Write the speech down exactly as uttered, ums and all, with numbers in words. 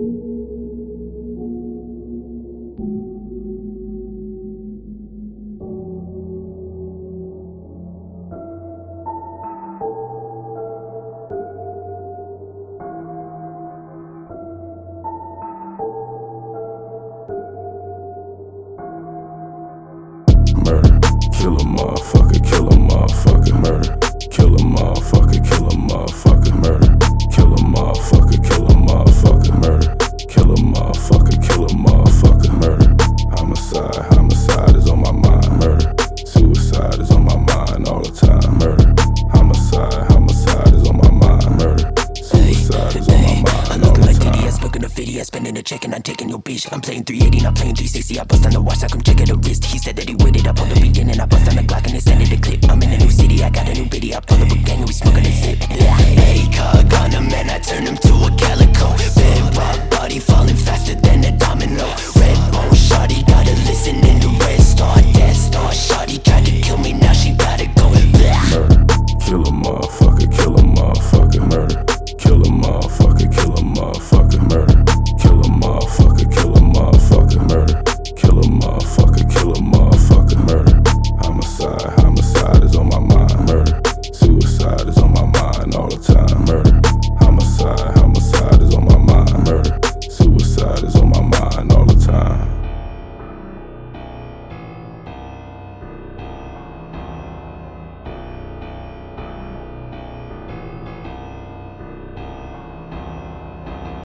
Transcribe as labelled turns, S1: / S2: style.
S1: Murder, kill a motherfucker, kill a motherfucker, murder. Kill a motherfucker, kill a motherfucker, murder. Kill a motherfucker, kill a motherfucker, murder. Kill a motherfucker, kill a motherfucker, murder. Homicide, homicide is on my mind, murder. Suicide is on my mind all the time, murder. Homicide, homicide is on my mind, murder. Suicide is on my mind
S2: I'm
S1: all
S2: looking
S1: the
S2: like
S1: time.
S2: D D S, looking a fifty, spending a check and I'm taking your bitch. I'm playing three eighty, not playing three sixty. I bust on the watch, I come check at the wrist. He said that he waited up on the beginning. I bust on the Glock and extended the clip. I'm in a new city, I got a new bitty. I pull up a gang and we smoking a zip. Hey, car gun